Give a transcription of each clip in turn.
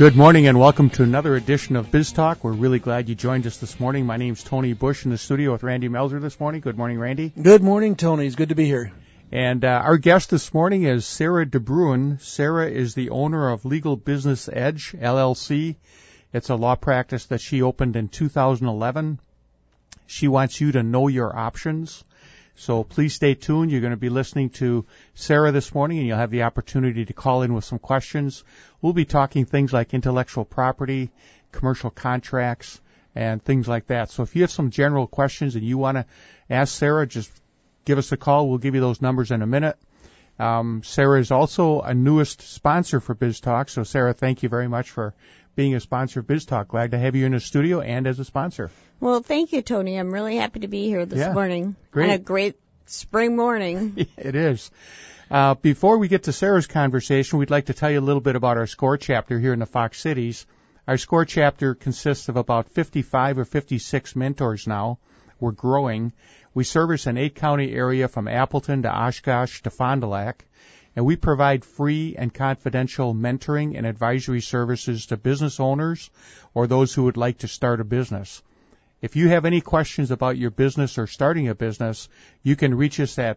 Good morning and welcome to another edition of Biz Talk. We're really glad you joined us this morning. My name's Tony Bush in the studio with Randy Melzer this morning. Good morning, Randy. Good morning, Tony. It's good to be here. And our guest this morning is Sarah DeBruin. Sarah is the owner of Legal Business Edge, LLC. It's a law practice that she opened in 2011. She wants you to know your options. So please stay tuned. You're going to be listening to Sarah this morning, and you'll have the opportunity to call in with some questions. We'll be talking things like intellectual property, commercial contracts, and things like that. So if you have some general questions and you want to ask Sarah, just give us a call. We'll give you those numbers in a minute. Sarah is also a newest sponsor for Biz Talk. So, Sarah, thank you very much for being a sponsor of Biz Talk. Glad to have you in the studio and as a sponsor. Well, thank you, Tony. I'm really happy to be here this morning. Great. On a great spring morning. It is. Before we get to Sarah's conversation, we'd like to tell you a little bit about our SCORE chapter here in the Fox Cities. Our SCORE chapter consists of about 55 or 56 mentors now. We're growing. We service an 8-county area from Appleton to Oshkosh to Fond du Lac, and we provide free and confidential mentoring and advisory services to business owners or those who would like to start a business. If you have any questions about your business or starting a business, you can reach us at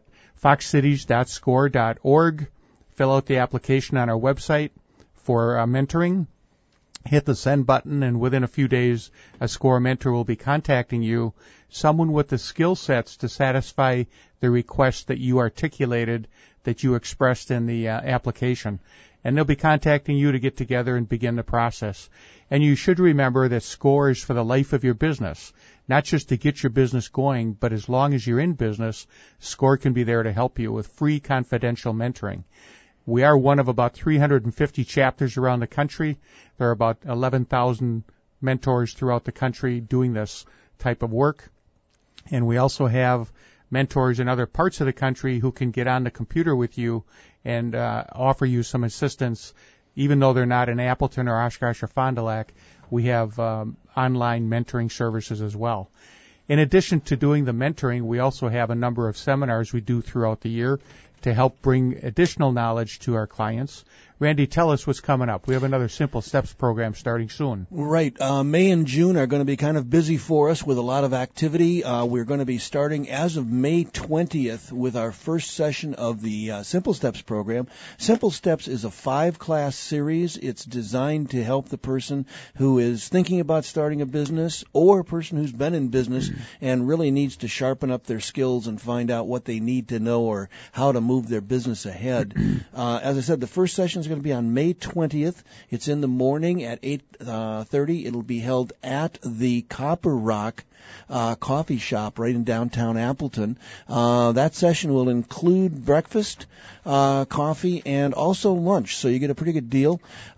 foxcities.score.org. Fill out the application on our website for mentoring. Hit the send button, and within a few days, a SCORE mentor will be contacting you, someone with the skill sets to satisfy the request that you articulated, that you expressed in the application. And they'll be contacting you to get together and begin the process. And you should remember that SCORE is for the life of your business, not just to get your business going, but as long as you're in business, SCORE can be there to help you with free confidential mentoring. We are one of about 350 chapters around the country. There are about 11,000 mentors throughout the country doing this type of work. And we also have mentors in other parts of the country who can get on the computer with you and offer you some assistance. Even though they're not in Appleton or Oshkosh or Fond du Lac, we have online mentoring services as well. In addition to doing the mentoring, we also have a number of seminars we do throughout the year to help bring additional knowledge to our clients. Randy, tell us what's coming up. We have another Simple Steps program starting soon. Right. May and June are going to be kind of busy for us with a lot of activity. We're going to be starting as of May 20th with our first session of the Simple Steps program. Simple Steps is a 5-class series. It's designed to help the person who is thinking about starting a business or a person who's been in business and really needs to sharpen up their skills and find out what they need to know or how to move their business ahead. As I said, the first session is going to be on May 20th. It's in the morning at 8:30. It'll be held at the Copper Rock coffee shop right in downtown Appleton. That session will include breakfast, coffee, and also lunch, so you get a pretty good deal.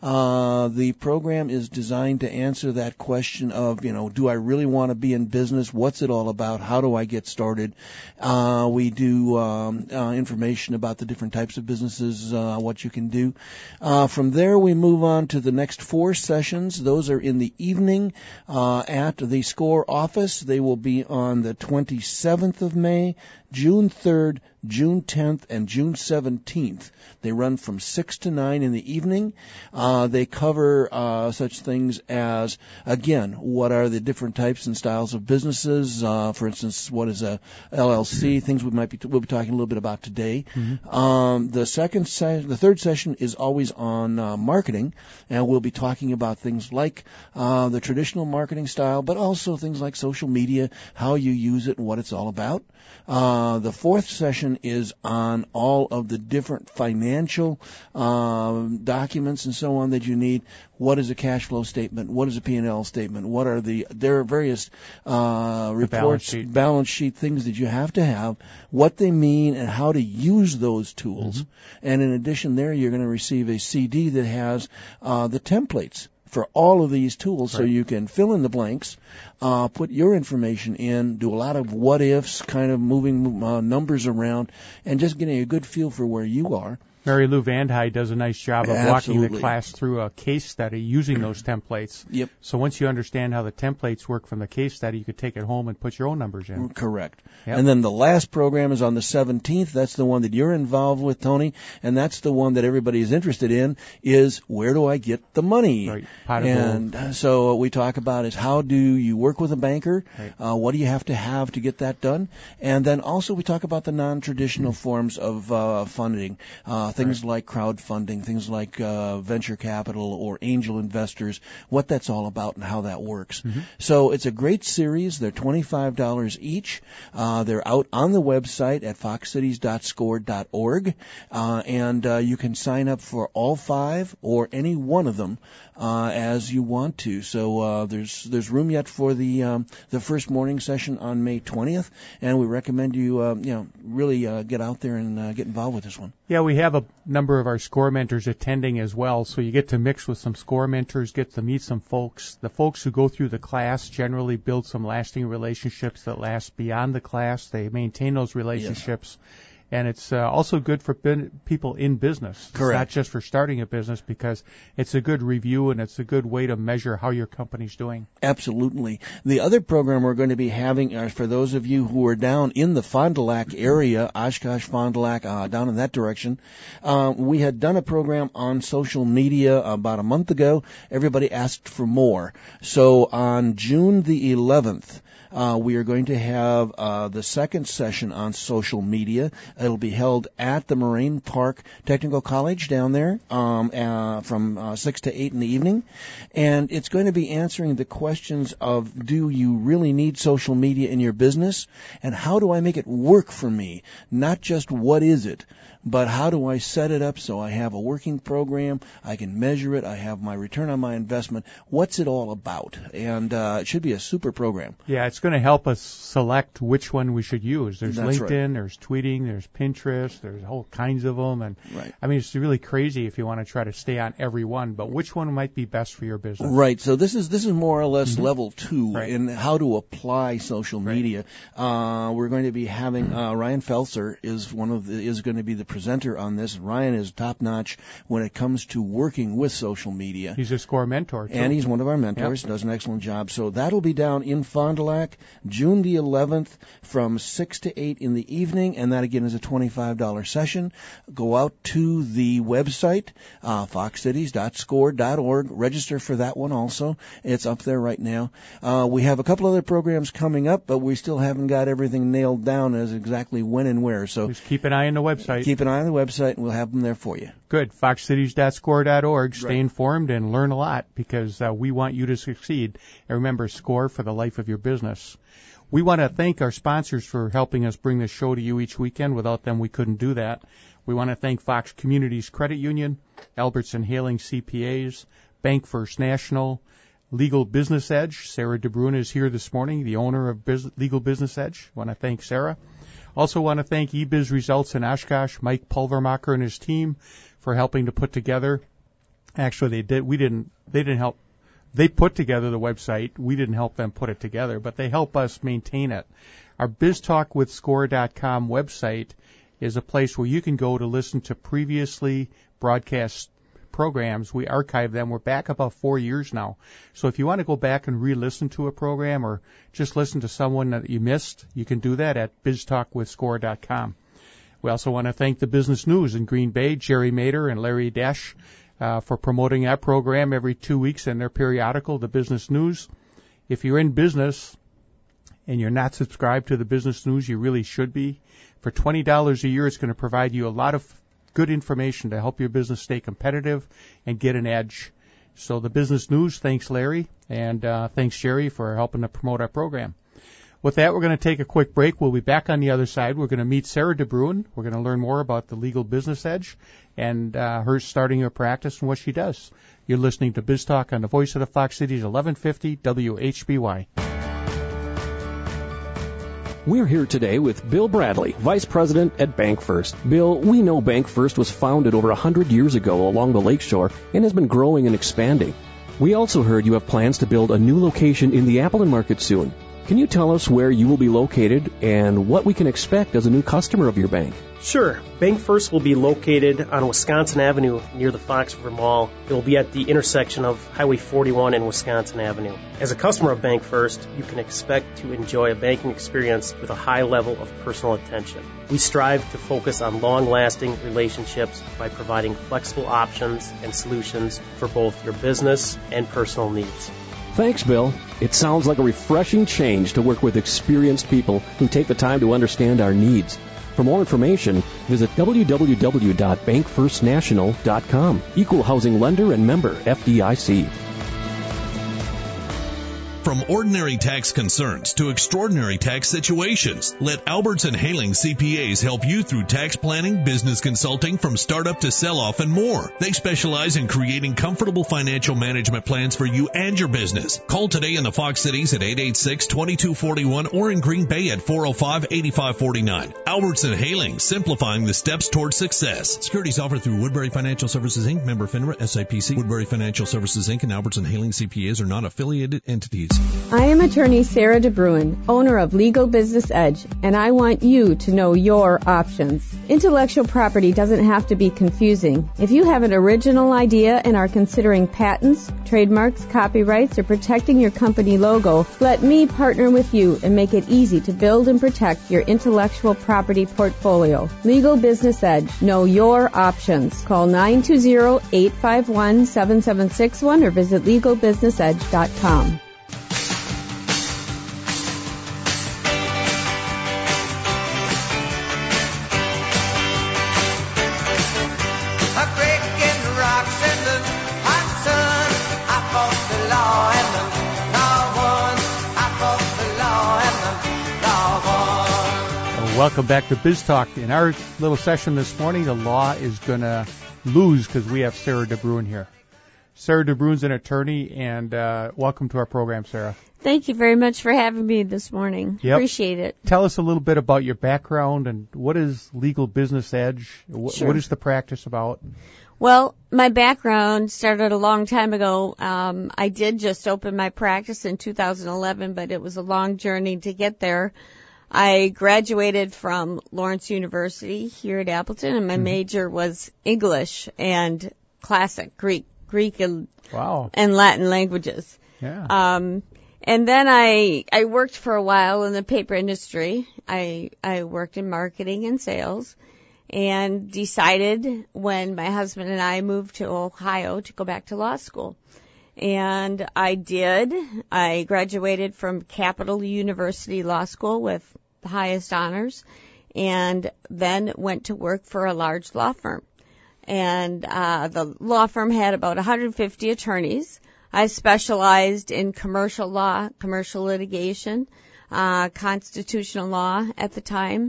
The program is designed to answer that question of, do I really want to be in business? What's it all about? How do I get started? We do information about the different types of businesses, what you can do. From there, we move on to the next 4 sessions. Those are in the evening at the SCORE office. They will be on the 27th of May, June 3rd, June 10th, and June 17th. They run from 6 to 9 in the evening. They cover such things as, again, what are the different types and styles of businesses. For instance, what is a LLC? Things we'll be talking a little bit about today. Mm-hmm. The third session is always on marketing, and we'll be talking about things like the traditional marketing style, but also things like social media, how you use it, and what it's all about. The fourth session is on all of the different financial documents and so on that you need. What is a cash flow statement? What is a P&L statement? There are various reports, balance sheet things that you have to have, what they mean, and how to use those tools. Mm-hmm. And in addition there, you're going to receive a CD that has the templates for all of these tools, right, so you can fill in the blanks, put your information in, do a lot of what-ifs, kind of moving numbers around, and just getting a good feel for where you are. Mary Lou Vandhei does a nice job of walking Absolutely. the class through a case study using those templates. Yep. So once you understand how the templates work from the case study, you could take it home and put your own numbers in. Correct. Yep. And then the last program is on the 17th. That's the one that you're involved with, Tony, and that's the one that everybody is interested in, is where do I get the money? Right. Pot of And gold. so what we talk about is how do you work with a banker? Right. What do you have to get that done? And then also we talk about the non-traditional forms of funding, things like crowdfunding, things like venture capital or angel investors, what that's all about and how that works. Mm-hmm. So it's a great series. They're $25 each. They're out on the website at foxcities.score.org, and you can sign up for all 5 or any one of them as you want to. So there's room yet for the first morning session on May 20th, and we recommend you really get out there and get involved with this one. Yeah, we have a number of our SCORE mentors attending as well, so you get to mix with some SCORE mentors, get to meet some folks. The folks who go through the class generally build some lasting relationships that last beyond the class. They maintain those relationships. Yes. And it's also good for people in business. Correct. It's not just for starting a business, because it's a good review and it's a good way to measure how your company's doing. Absolutely. The other program we're going to be having, for those of you who are down in the Fond du Lac area, Oshkosh, Fond du Lac, down in that direction, we had done a program on social media about a month ago. Everybody asked for more. So on June the 11th, we are going to have the second session on social media. It'll be held at the Moraine Park Technical College down there from 6 to 8 in the evening. And it's going to be answering the questions of, do you really need social media in your business? And how do I make it work for me? Not just what is it, but how do I set it up so I have a working program, I can measure it, I have my return on my investment. What's it all about? And it should be a super program. Yeah, it's going to help us select which one we should use. There's That's LinkedIn, right. There's tweeting, there's Pinterest, there's all kinds of them. And right. I mean, it's really crazy if you want to try to stay on every one, but which one might be best for your business? Right. So this is more or less level 2 Right. in how to apply social media. We're going to be having Ryan Felser is going to be the presenter on this. Ryan is top notch when it comes to working with social media. He's a SCORE mentor, too. And he's one of our mentors, does an excellent job. So that'll be down in Fond du Lac, June the 11th from 6 to 8 in the evening, and that again is a $25 session. Go out to the website, foxcities.score.org. Register for that one also. It's up there right now. We have a couple other programs coming up, but we still haven't got everything nailed down as exactly when and where. So just keep an eye on the website. Keep an eye on the website, and we'll have them there for you. Good. foxcities.score.org. Stay Right. informed and learn a lot, because we want you to succeed. And remember, SCORE for the life of your business. We want to thank our sponsors for helping us bring this show to you each weekend. Without them, we couldn't do that. We want to thank Fox Communities Credit Union, Albertson Hailing CPAs, Bank First National, Legal Business Edge. Sarah DeBruyne is here this morning, the owner of Legal Business Edge. I want to thank Sarah. Also want to thank eBiz Results in Oshkosh, Mike Pulvermacher and his team for helping to put together. Actually, they didn't help. They put together the website. We didn't help them put it together, but they help us maintain it. Our BizTalkWithScore.com website is a place where you can go to listen to previously broadcast programs. We archive them. We're back about 4 years now. So if you want to go back and re-listen to a program or just listen to someone that you missed, you can do that at BizTalkWithScore.com. We also want to thank the Business News in Green Bay, Jerry Mader and Larry Dash, for promoting that program every 2 weeks in their periodical, The Business News. If you're in business and you're not subscribed to The Business News, you really should be. For $20 a year, it's going to provide you a lot of good information to help your business stay competitive and get an edge. So The Business News, thanks Larry, and thanks Jerry for helping to promote our program. With that, we're going to take a quick break. We'll be back on the other side. We're going to meet Sarah DeBruyne. We're going to learn more about the Legal Business Edge and her starting her practice and what she does. You're listening to Biz Talk on the Voice of the Fox Cities, 1150 WHBY. We're here today with Bill Bradley, Vice President at Bank First. Bill, we know Bank First was founded over 100 years ago along the lakeshore and has been growing and expanding. We also heard you have plans to build a new location in the Appleton market soon. Can you tell us where you will be located and what we can expect as a new customer of your bank? Sure. Bank First will be located on Wisconsin Avenue near the Fox River Mall. It will be at the intersection of Highway 41 and Wisconsin Avenue. As a customer of Bank First, you can expect to enjoy a banking experience with a high level of personal attention. We strive to focus on long-lasting relationships by providing flexible options and solutions for both your business and personal needs. Thanks, Bill. It sounds like a refreshing change to work with experienced people who take the time to understand our needs. For more information, visit www.bankfirstnational.com. Equal housing lender and member FDIC. From ordinary tax concerns to extraordinary tax situations, let Albertson Haling CPAs help you through tax planning, business consulting, from startup to sell-off, and more. They specialize in creating comfortable financial management plans for you and your business. Call today in the Fox Cities at 886-2241 or in Green Bay at 405-8549. Albertson Haling, simplifying the steps towards success. Securities offered through Woodbury Financial Services, Inc., member FINRA, SIPC. Woodbury Financial Services, Inc. and Albertson Haling CPAs are not affiliated entities. I am attorney Sarah DeBruin, owner of Legal Business Edge, and I want you to know your options. Intellectual property doesn't have to be confusing. If you have an original idea and are considering patents, trademarks, copyrights, or protecting your company logo, let me partner with you and make it easy to build and protect your intellectual property portfolio. Legal Business Edge. Know your options. Call 920-851-7761 or visit legalbusinessedge.com. Welcome back to Biz Talk. In our little session this morning, the law is going to lose because we have Sarah DeBruin here. Sarah DeBruin's an attorney, and welcome to our program, Sarah. Thank you very much for having me this morning. Yep. Appreciate it. Tell us a little bit about your background and what is Legal Business Edge? Sure. What is the practice about? Well, my background started a long time ago. I did just open my practice in 2011, but it was a long journey to get there. I graduated from Lawrence University here at Appleton, and my major was English and classic Greek and Latin languages. Yeah. And then I worked for a while in the paper industry. I worked in marketing and sales, and decided when my husband and I moved to Ohio to go back to law school. And I did. I graduated from Capital University Law School with the highest honors, and then went to work for a large law firm. And the law firm had about 150 attorneys. I specialized in commercial law, commercial litigation, constitutional law at the time,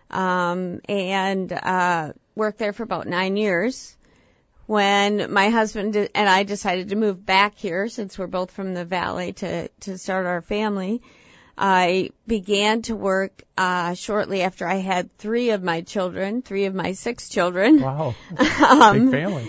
and worked there for about 9 years. When my husband and I decided to move back here, since we're both from the Valley, to start our family, I began to work shortly after I had three of my 6 children. Wow. Big family.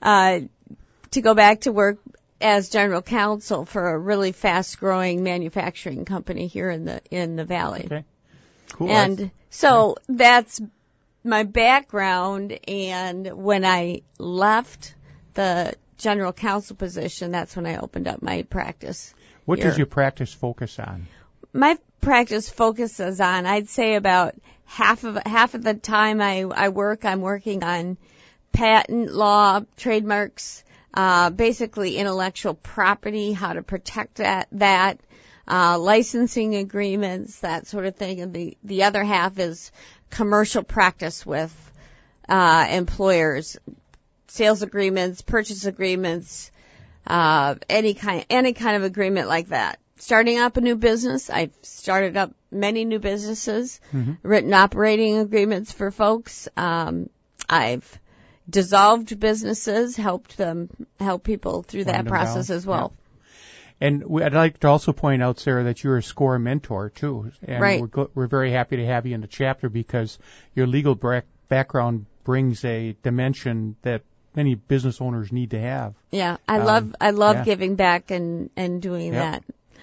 To go back to work as general counsel for a really fast-growing manufacturing company here in the Valley. Okay. Cool. And so that's my background, and when I left the general counsel position, that's when I opened up my practice. What here. does your practice focus on? My practice focuses on, I'd say about half of the time I'm working on patent law, trademarks, basically intellectual property, how to protect that, licensing agreements, that sort of thing. And the other half is commercial practice with employers, sales agreements, purchase agreements, any kind of agreement like that. Starting up a new business, I've started up many new businesses, written operating agreements for folks. I've dissolved businesses, help people through that process as well. Yeah. And I'd like to also point out, Sarah, that you're a SCORE mentor, too. And right. We're very happy to have you in the chapter because your legal background brings a dimension that many business owners need to have. Yeah, I love giving back and doing that.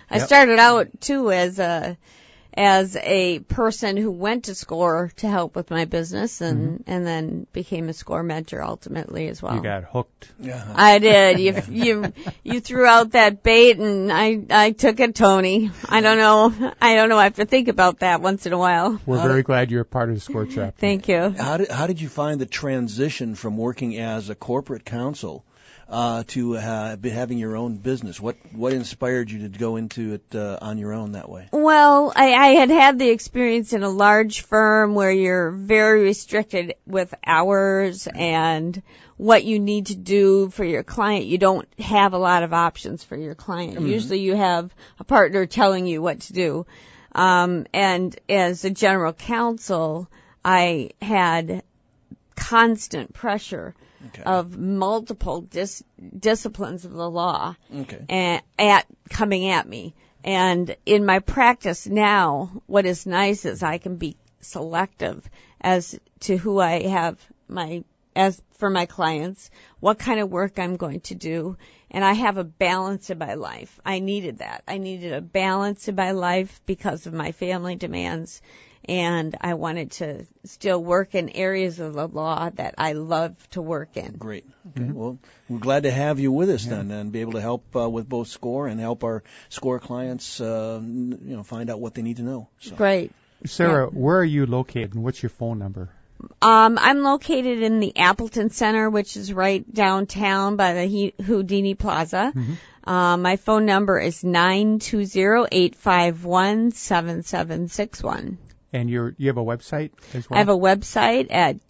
I started out too as a person who went to SCORE to help with my business and then became a SCORE mentor ultimately as well. You got hooked. Yeah. I did. You threw out that bait and I took it, Tony. I don't know. I have to think about that once in a while. We're very glad you're a part of the SCORE chapter. Thank you. How did you find the transition from working as a corporate counsel to having your own business? What inspired you to go into it on your own that way? Well, I had the experience in a large firm where you're very restricted with hours and what you need to do for your client. You don't have a lot of options for your client. Usually you have a partner telling you what to do. And as a general counsel, I had constant pressure of multiple disciplines of the law coming at me. And in my practice now, what is nice is I can be selective as to who I have as for my clients, what kind of work I'm going to do, and I have a balance in my life. I needed that. I needed a balance in my life because of my family demands, and I wanted to still work in areas of the law that I love to work in. Great. Okay. Well, we're glad to have you with us then and be able to help with both SCORE and help our SCORE clients find out what they need to know. So. Great. Sarah, where are you located and what's your phone number? I'm located in the Appleton Center, which is right downtown by the Houdini Plaza. My phone number is 920-851-7761. And you have a website as well? I have a website at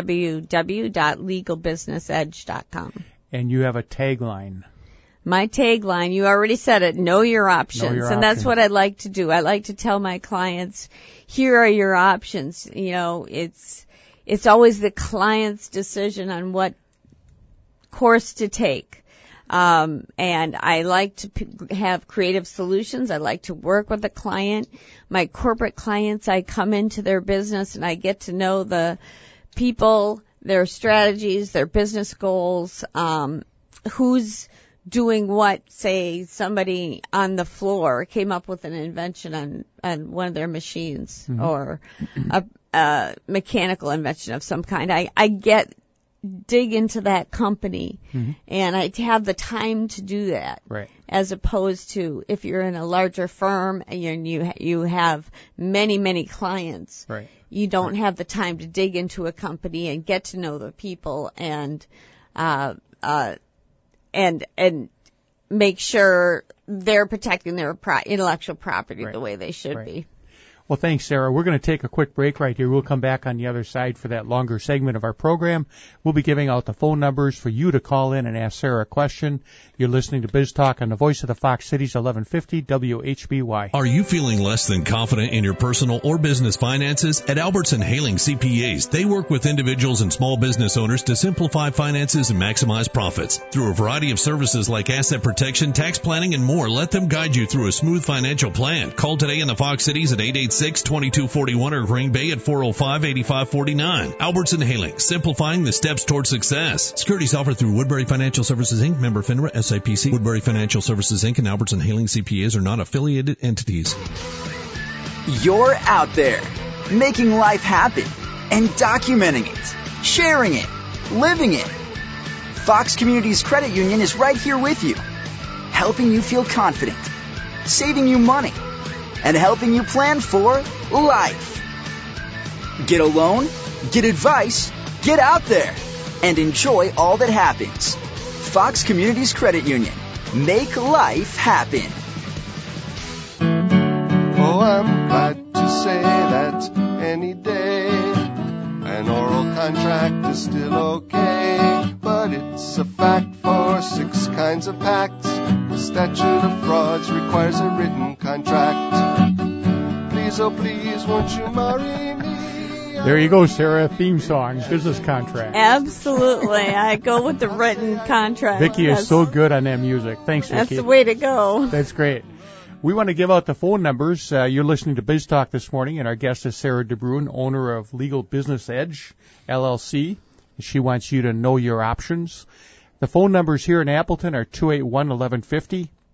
www.legalbusinessedge.com. And you have a tagline. My tagline, you already said it, know your options. Know your and that's options. what I like to do. I like to tell my clients, here are your options. It's always the client's decision on what course to take. And I like to have creative solutions. I like to work with the client. My corporate clients, I come into their business and I get to know the people, their strategies, their business goals, who's doing what. Say somebody on the floor came up with an invention on one of their machines or a mechanical invention of some kind. I dig into that company and I have the time to do that. Right. As opposed to if you're in a larger firm and you have many clients. Right. You don't have the time to dig into a company and get to know the people and make sure they're protecting their intellectual property the way they should be. Well, thanks, Sarah. We're going to take a quick break right here. We'll come back on the other side for that longer segment of our program. We'll be giving out the phone numbers for you to call in and ask Sarah a question. You're listening to Biz Talk on the Voice of the Fox Cities, 1150 WHBY. Are you feeling less than confident in your personal or business finances? At Albertson Haling CPAs, they work with individuals and small business owners to simplify finances and maximize profits. Through a variety of services like asset protection, tax planning, and more, let them guide you through a smooth financial plan. Call today in the Fox Cities at 886-2241 or Green Bay at 405-8549. Albertson Haling, simplifying the steps toward success. Securities offered through Woodbury Financial Services, Inc., member FINRA, SIPC. Woodbury Financial Services, Inc. and Albertson Haling CPAs are not affiliated entities. You're out there, making life happen and documenting it, sharing it, living it. Fox Communities Credit Union is right here with you, helping you feel confident, saving you money, and helping you plan for life. Get a loan, get advice, get out there, and enjoy all that happens. Fox Communities Credit Union. Make life happen. Oh, I'm glad to say that any day an oral contract is still okay, but it's a fact for 6 kinds of pacts. The statute of frauds requires a written contract. Please, oh please, won't you marry me? There you go, Sarah. Theme song, business contract. Absolutely. I go with the written contract. Vicki is so good on that music. Thanks, Vicki. That's the way to go. That's great. We want to give out the phone numbers. You're listening to Biz Talk this morning, and our guest is Sarah DeBruin, owner of Legal Business Edge, LLC. She wants you to know your options. The phone numbers here in Appleton are 281-1150,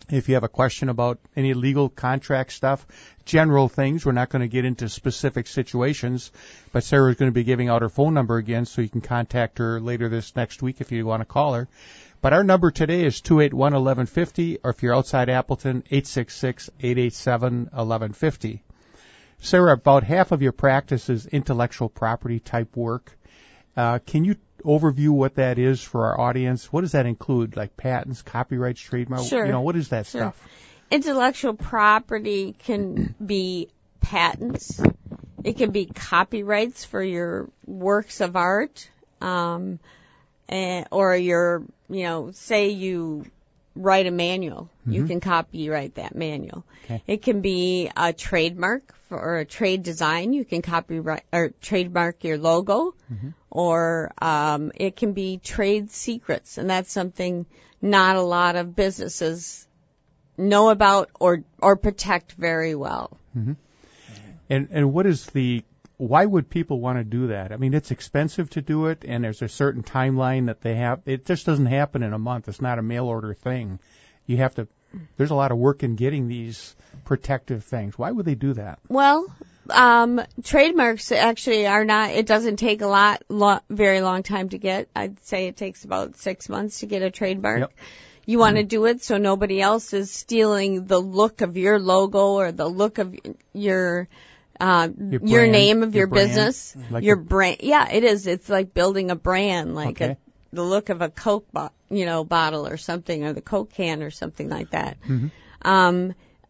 If you have a question about any legal contract stuff, general things, we're not going to get into specific situations, but Sarah's going to be giving out her phone number again, so you can contact her later this next week if you want to call her. But our number today is 281-1150, or if you're outside Appleton, 866-887-1150. Sarah, about half of your practice is intellectual property type work. Can you overview what that is for our audience? What does that include, like patents, copyrights, trademarks? Sure. What is that stuff? Intellectual property can be patents. It can be copyrights for your works of art, or your, say you write a manual. Mm-hmm. You can copyright that manual. Okay. It can be a trademark or a trade design. You can copyright or trademark your logo, mm-hmm. or it can be trade secrets, and that's something not a lot of businesses know about or protect very well. Mm-hmm. And what is why would people want to do that? I mean, it's expensive to do it, and there's a certain timeline that they have. It just doesn't happen in a month. It's not a mail order thing. There's a lot of work in getting these protective things. Why would they do that? Well, trademarks actually are not, it doesn't take very long time to get. I'd say it takes about 6 months to get a trademark. Yep. You want to do it so nobody else is stealing the look of your logo or the look of your name of your business, like your brand. Yeah, it is. It's like building a brand, like the look of a Coke, bottle or something, or the Coke can or something like that. Mm-hmm.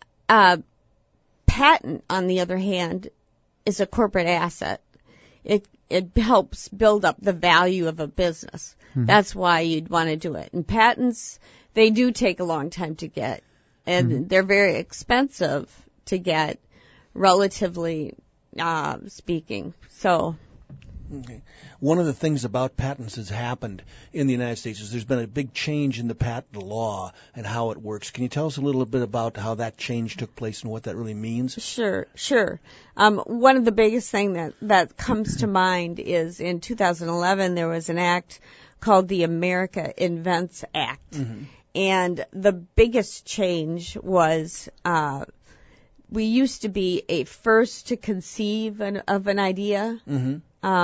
Patent, on the other hand, is a corporate asset. It helps build up the value of a business. Mm-hmm. That's why you'd want to do it. And patents, they do take a long time to get, and mm-hmm. they're very expensive to get, relatively speaking. So. Okay. One of the things about patents has happened in the United States is there's been a big change in the patent law and how it works. Can you tell us a little bit about how that change took place and what that really means? Sure. One of the biggest thing that comes to mind is in 2011 there was an act called the America Invents Act. Mm-hmm. And the biggest change was we used to be a first to conceive of an idea. Mm-hmm.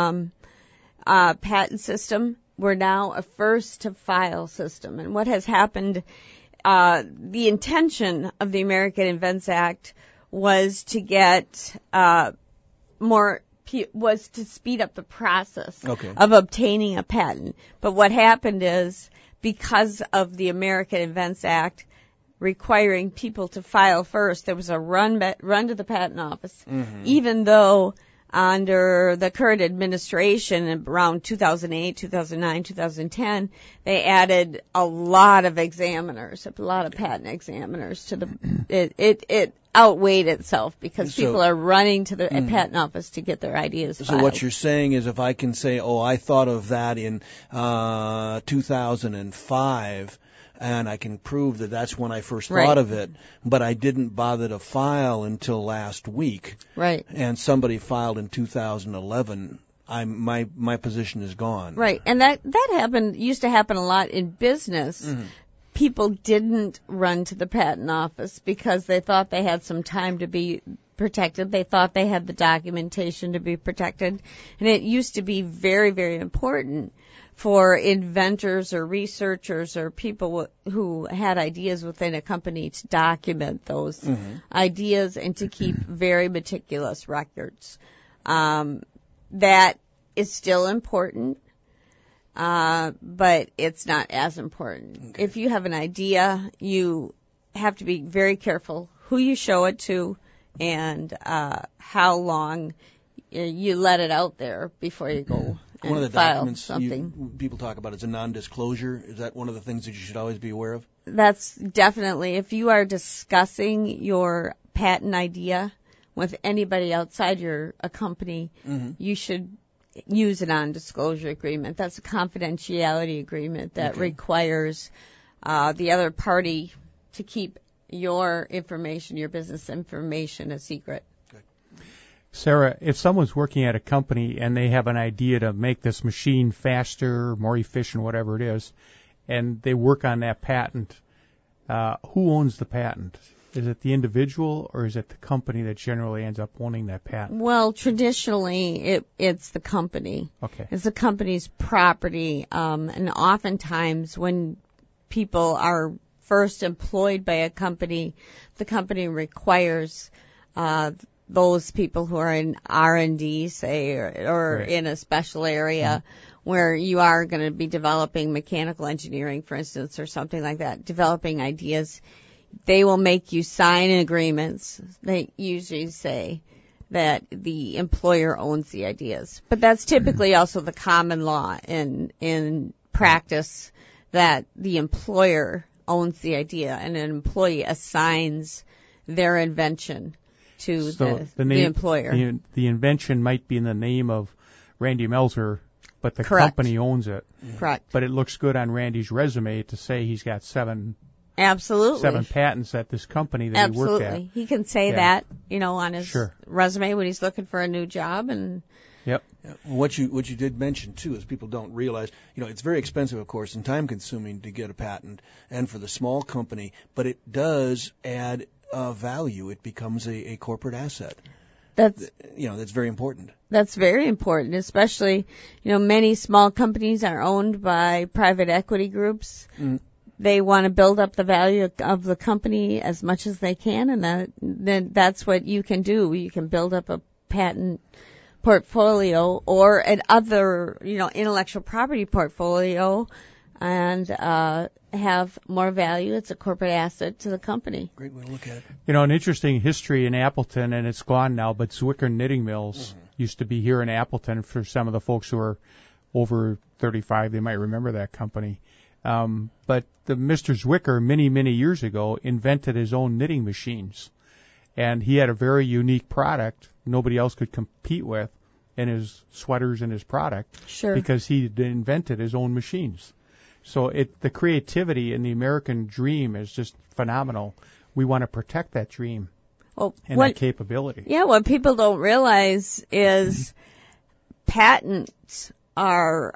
Patent system. We're now a first to file system. And what has happened, the intention of the American Invents Act was to get, was to speed up the process of obtaining a patent. But what happened is, because of the American Invents Act requiring people to file first, there was a run to the patent office, mm-hmm. even though under the current administration, around 2008, 2009, 2010, they added a lot of examiners, a lot of patent examiners to the. It outweighed itself because people are running to the patent office to get their ideas filed. So what you're saying is, if I can say, I thought of that in 2005. And I can prove that that's when I first thought of it, but I didn't bother to file until last week. Right. And somebody filed in 2011. My position is gone. Right. And that used to happen a lot in business. Mm-hmm. People didn't run to the patent office because they thought they had some time to be protected. They thought they had the documentation to be protected. And it used to be very, very important for inventors or researchers or people who had ideas within a company to document those mm-hmm. ideas and to keep very meticulous records. That is still important, but it's not as important. Okay. If you have an idea, you have to be very careful who you show it to and how long you let it out there before you go. One of the documents people talk about is a non-disclosure. Is that one of the things that you should always be aware of? That's definitely. If you are discussing your patent idea with anybody outside a company, mm-hmm. you should use a non-disclosure agreement. That's a confidentiality agreement that requires the other party to keep your information, your business information, a secret. Sarah, if someone's working at a company and they have an idea to make this machine faster, more efficient, whatever it is, and they work on that patent, who owns the patent? Is it the individual or is it the company that generally ends up owning that patent? Well, traditionally, it's the company. Okay. It's the company's property. And oftentimes when people are first employed by a company, the company requires those people who are in R&D, say, or Right. in a special area where you are going to be developing mechanical engineering, for instance, or something like that, developing ideas. They will make you sign agreements. They usually say that the employer owns the ideas. But that's typically also the common law in practice, that the employer owns the idea and an employee assigns their invention to the employer. The invention might be in the name of Randy Melzer, but the Correct. company owns it. Correct. But it looks good on Randy's resume to say he's got seven patents at this company that he worked at. Absolutely. He can say that, on his Sure. resume when he's looking for a new job. And Yep. What you did mention too is people don't realize, it's very expensive, of course, and time consuming to get a patent, and for the small company, but it does add value. It becomes a corporate asset. That's very important. That's very important, especially, many small companies are owned by private equity groups. Mm. They want to build up the value of the company as much as they can, and that's what you can do. You can build up a patent portfolio or an other, intellectual property portfolio and have more value. It's a corporate asset to the company. Great way to look at it. An interesting history in Appleton, and it's gone now, but Zwicker Knitting Mills used to be here in Appleton. For some of the folks who are over 35, they might remember that company. But the Mr. Zwicker, many, many years ago, invented his own knitting machines. And he had a very unique product nobody else could compete with in his sweaters and his product. Sure. Because he invented his own machines. So the creativity in the American dream is just phenomenal. We want to protect that dream and that capability. Yeah, what people don't realize is patents are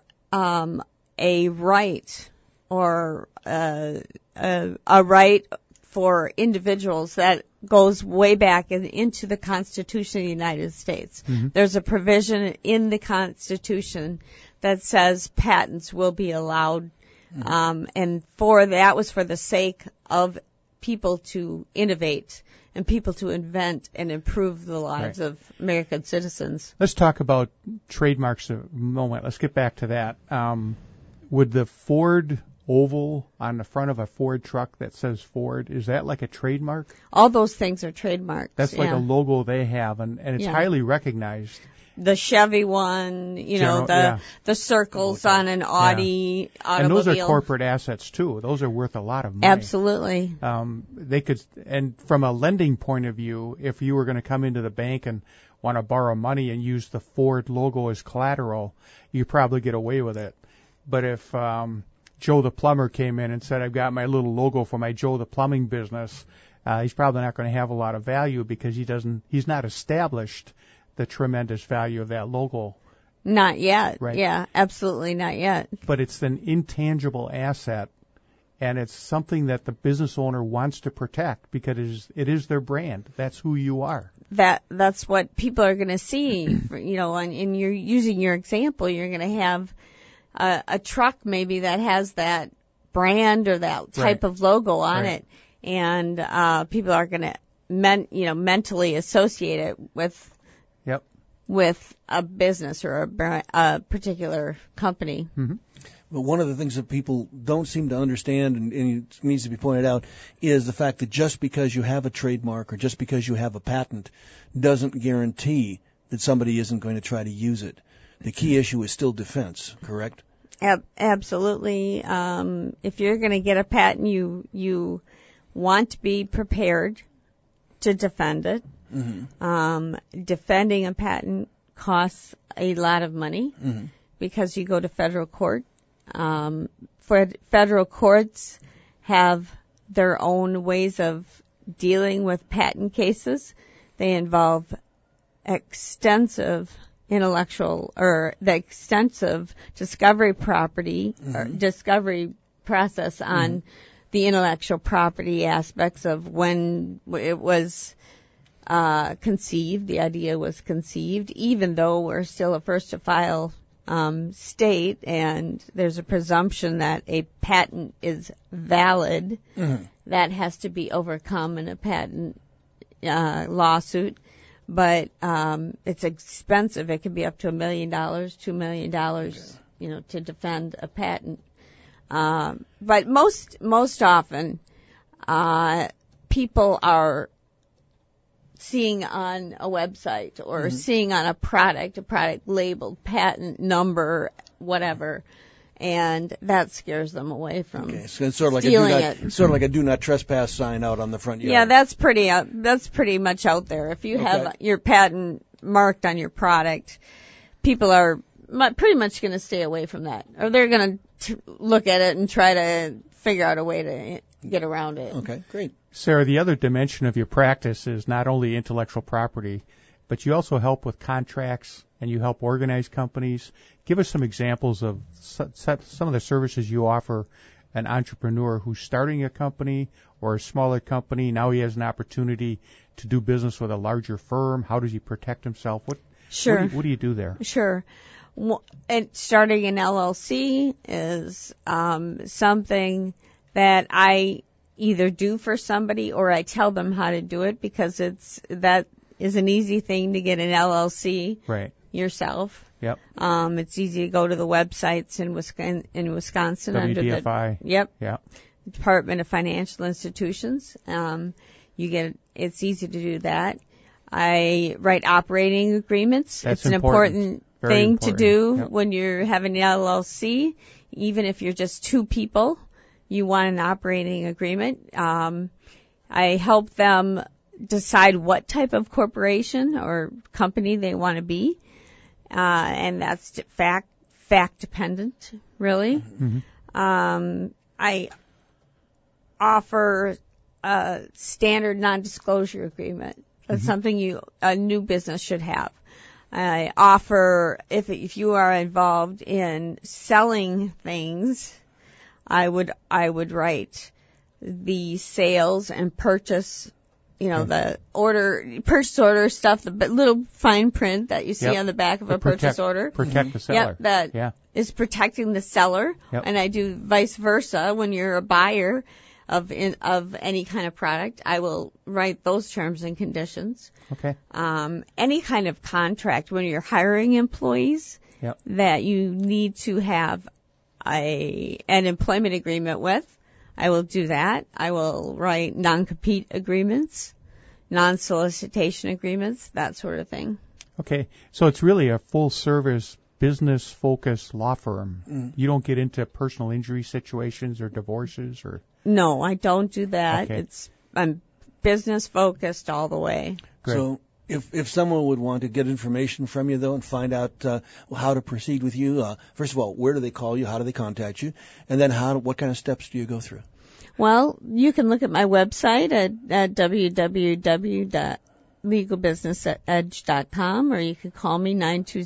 a right or a right for individuals that goes way back into the Constitution of the United States. Mm-hmm. There's a provision in the Constitution that says patents will be allowed, and that was for the sake of people to innovate and people to invent and improve the lives of American citizens. Let's talk about trademarks a moment. Let's get back to that. Would the Ford oval on the front of a Ford truck that says Ford, is that like a trademark? All those things are trademarks. That's like a logo they have, and it's highly recognized. The Chevy one, the circles on an Audi automobile. And those are corporate assets too. Those are worth a lot of money. Absolutely. They could, and from a lending point of view, if you were going to come into the bank and want to borrow money and use the Ford logo as collateral, you probably get away with it. But if Joe the plumber came in and said, I've got my little logo for my Joe the plumbing business, he's probably not going to have a lot of value because he's not established the tremendous value of that logo. Not yet. Right. Yeah, absolutely not yet. But it's an intangible asset, and it's something that the business owner wants to protect because it is their brand. That's who you are. That's what people are going to see. And you're using your example, you're going to have a truck maybe that has that brand or that type of logo on it, and people are going to mentally associate it with a business or a particular company. Mm-hmm. But one of the things that people don't seem to understand, and it needs to be pointed out, is the fact that just because you have a trademark or just because you have a patent doesn't guarantee that somebody isn't going to try to use it. The key issue is still defense, correct? Absolutely. If you're going to get a patent, you want to be prepared to defend it. Mm-hmm. Defending a patent costs a lot of money because you go to federal court. Federal courts have their own ways of dealing with patent cases. They involve extensive the extensive discovery property or discovery process on the intellectual property aspects of when it was conceived, the idea was conceived, even though we're still a first-to-file state, and there's a presumption that a patent is valid. Mm-hmm. That has to be overcome in a patent lawsuit. But it's expensive. It can be up to $1 million, $2 million, to defend a patent. But most often, people are seeing on a website or seeing on a product labeled patent number, whatever, and that scares them away from so it's sort of like a do not trespass sign out on the front yard. Yeah, that's pretty much out there. If you have your patent marked on your product, people are pretty much going to stay away from that, or they're going to look at it and try to figure out a way to get around it. Okay, great. Sarah, the other dimension of your practice is not only intellectual property, but you also help with contracts and you help organize companies. Give us some examples of some of the services you offer an entrepreneur who's starting a company or a smaller company. Now he has an opportunity to do business with a larger firm. How does he protect himself? What do you do there? Sure. Starting an LLC is something that I either do for somebody or I tell them how to do it, because that is an easy thing to get an LLC yourself. Yep. It's easy to go to the websites in Wisconsin WDFI. Yep. Department of Financial Institutions. It's easy to do that. I write operating agreements. That's an important thing to do when you're having an LLC. Even if you're just two people, you want an operating agreement. I help them decide what type of corporation or company they want to be. And that's fact dependent, really. Mm-hmm. I offer a standard non-disclosure agreement. That's something a new business should have. I offer, if you are involved in selling things, I would write the sales and purchase, the purchase order stuff, the little fine print that you see on the back of a purchase order. Protect the seller. That is protecting the seller. Yep. And I do vice versa. When you're a buyer of any kind of product, I will write those terms and conditions. Okay. Any kind of contract when you're hiring employees that you need to have an employment agreement with, I will do that. I will write non-compete agreements, non-solicitation agreements, that sort of thing. Okay. So it's really a full-service, business-focused law firm. Mm. You don't get into personal injury situations or divorces or... No, I don't do that. Okay. I'm business-focused all the way. Great. So if someone would want to get information from you, though, and find out how to proceed with you, first of all, where do they call you? How do they contact you? And then what kind of steps do you go through? Well, you can look at my website at www.legalbusinessedge.com, or you can call me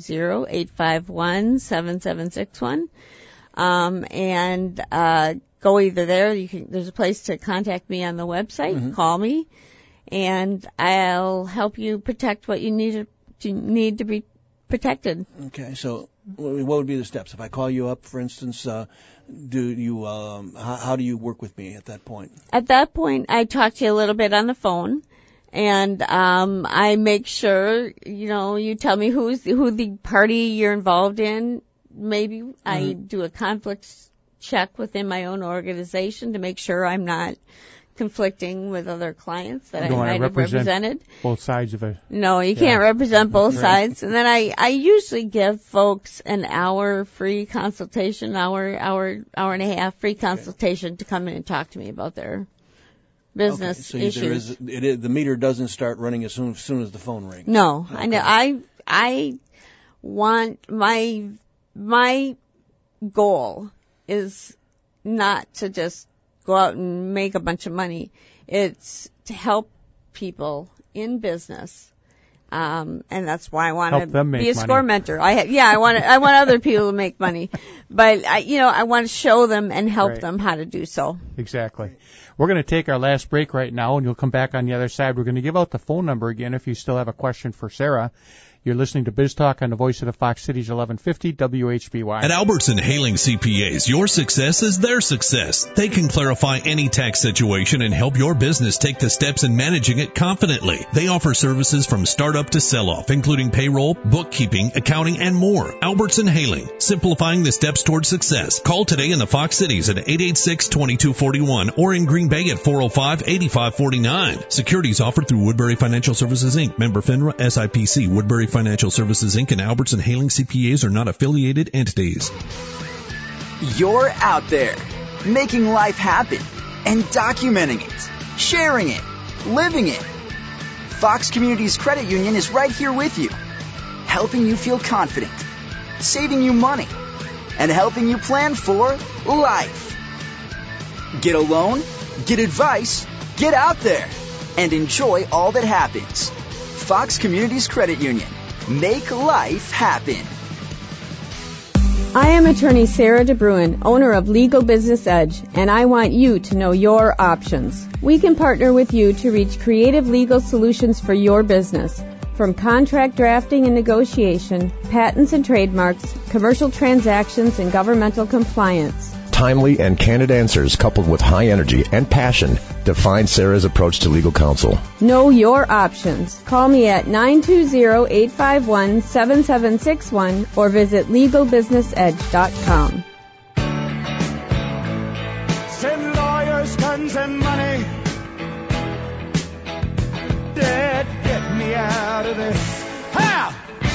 920-851-7761. And go either there. There's a place to contact me on the website. Mm-hmm. Call me, and I'll help you protect what you need to be protected. Okay. So, what would be the steps if I call you up, for instance? How do you work with me at that point? At that point, I talk to you a little bit on the phone, and I make sure you tell me who the party you're involved in. Maybe I do a conflicts check within my own organization to make sure I'm not conflicting with other clients that I might have represented. Both sides of it. No, you can't represent both sides. And then I usually give folks an hour free consultation, hour and a half free consultation to come in and talk to me about their business issues. The meter doesn't start running as soon as the phone rings. No, okay. I know. I want my goal is not to just go out and make a bunch of money. It's to help people in business And that's why I want Help them to make be a money. score mentor. I want other people to make money, but I want to show them and help Right. them how to do so. Exactly. We're going to take our last break right now, and you'll come back on the other side. We're going to give out the phone number again if you still have a question for Sarah. You're listening to Biz Talk on the Voice of the Fox Cities 1150 WHBY. At Albertson Hailing CPAs, your success is their success. They can clarify any tax situation and help your business take the steps in managing it confidently. They offer services from startup to sell-off, including payroll, bookkeeping, accounting, and more. Albertson Hailing, simplifying the steps towards success. Call today in the Fox Cities at 886-2241 or in Green Bay at 405-8549. Securities offered through Woodbury Financial Services, Inc., member FINRA, SIPC. Woodbury Financial Services, Inc. and Albertson Hailing CPAs are not affiliated entities. You're out there, making life happen and documenting it, sharing it, living it. Fox Communities Credit Union is right here with you, helping you feel confident, saving you money, and helping you plan for life. Get a loan, get advice, get out there, and enjoy all that happens. Fox Communities Credit Union. Make life happen. I am attorney Sarah DeBruin, owner of Legal Business Edge, and I want you to know your options. We can partner with you to reach creative legal solutions for your business, from contract drafting and negotiation, patents and trademarks, commercial transactions, and governmental compliance. Timely and candid answers coupled with high energy and passion define Sarah's approach to legal counsel. Know your options. Call me at 920-851-7761 or visit LegalBusinessEdge.com. Send lawyers, guns, and money. Dad, get me out of this. Ha!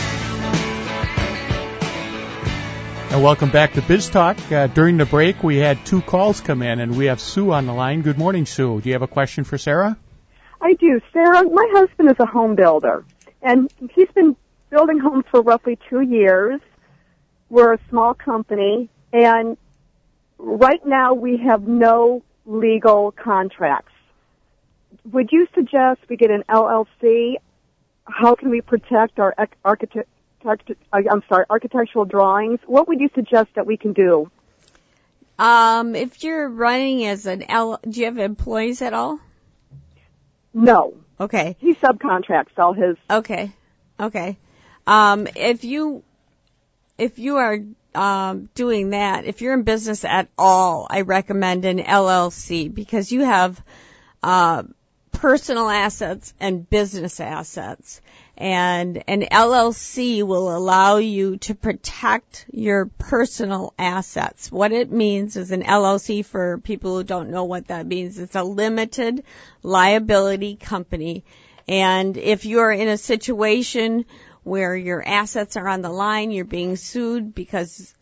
And welcome back to Biz Talk. During the break, we had 2 calls come in, and we have Sue on the line. Good morning, Sue. Do you have a question for Sarah? I do. Sarah, my husband is a home builder, and he's been building homes for roughly 2 years. We're a small company, and right now we have no legal contracts. Would you suggest we get an LLC? How can we protect our architectural drawings? What would you suggest that we can do? If you're running as do you have employees at all? No. Okay. He subcontracts all his. Okay. If you are doing that, if you're in business at all, I recommend an LLC because you have personal assets and business assets. And an LLC will allow you to protect your personal assets. What it means is an LLC, for people who don't know what that means, it's a limited liability company. And if you're in a situation where your assets are on the line, you're being sued because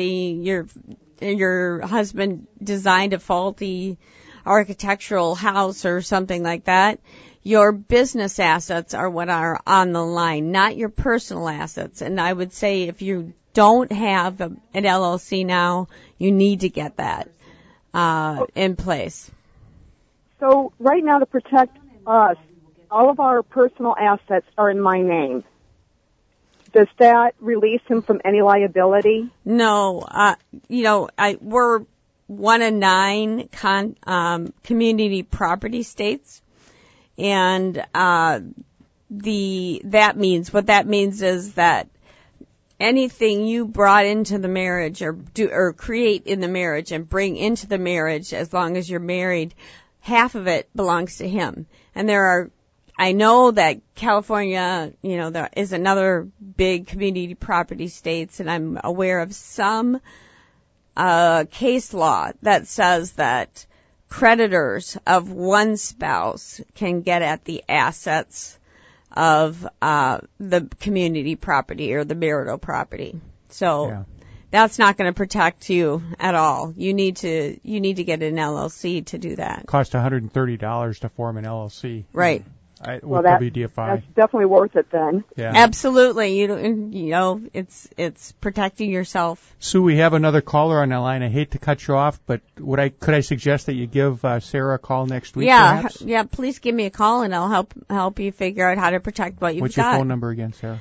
your husband designed a faulty architectural house or something like that, your business assets are what are on the line, not your personal assets. And I would say if you don't have an LLC now, you need to get that in place. So right now, to protect us, all of our personal assets are in my name. Does that release him from any liability? No. We're 1 of 9 community property states. And what that means is that anything you brought into the marriage or create in the marriage and bring into the marriage, as long as you're married, half of it belongs to him. And I know that California, there is another big community property states, and I'm aware of some case law that says that creditors of one spouse can get at the assets of the community property or the marital property. So that's not going to protect you at all. You need to get an LLC to do that. Cost $130 to form an LLC. Right. with WDFI. That's definitely worth it then. Yeah. Absolutely. You know, it's protecting yourself. Sue, we have another caller on the line. I hate to cut you off, but could I suggest that you give Sarah a call next week? Perhaps? Yeah. Please give me a call, and I'll help you figure out how to protect what you've got. What's your phone number again, Sarah?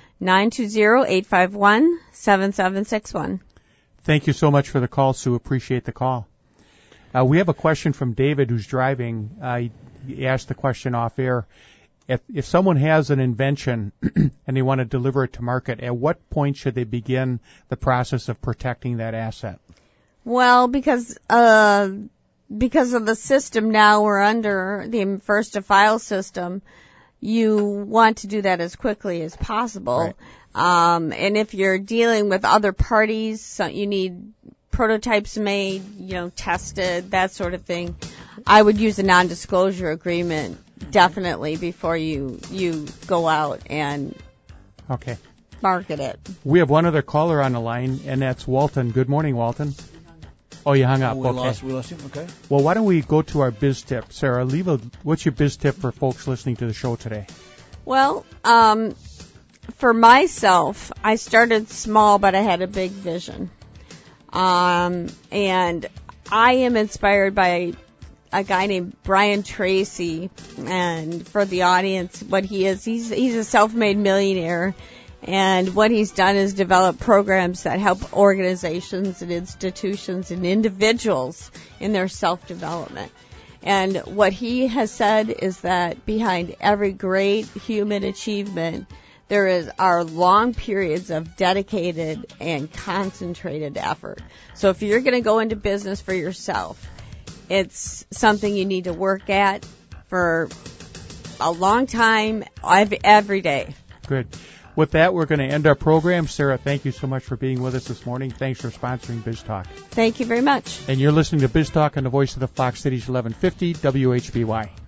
920-851-7761. Thank you so much for the call, Sue. Appreciate the call. We have a question from David, who's driving. He asked the question off air. If someone has an invention and they want to deliver it to market, at what point should they begin the process of protecting that asset? Well, because of the system now we're under, the first to file system, you want to do that as quickly as possible. Right. And if you're dealing with other parties, so you need prototypes made, tested, that sort of thing. I would use a non-disclosure agreement definitely before you go out and market it. We have one other caller on the line, and that's Walton. Good morning, Walton. Oh, you hung up. We lost him. Okay. Well, why don't we go to our biz tip? Sarah, what's your biz tip for folks listening to the show today? Well, for myself, I started small, but I had a big vision. And I am inspired by a guy named Brian Tracy, and for the audience, what he is, he's a self-made millionaire, and what he's done is develop programs that help organizations and institutions and individuals in their self-development. And what he has said is that behind every great human achievement, there are long periods of dedicated and concentrated effort. So if you're going to go into business for yourself, it's something you need to work at for a long time, every day. Good. With that, we're going to end our program. Sarah, thank you so much for being with us this morning. Thanks for sponsoring Biz Talk. Thank you very much. And you're listening to Biz Talk on the voice of the Fox Cities 1150 WHBY.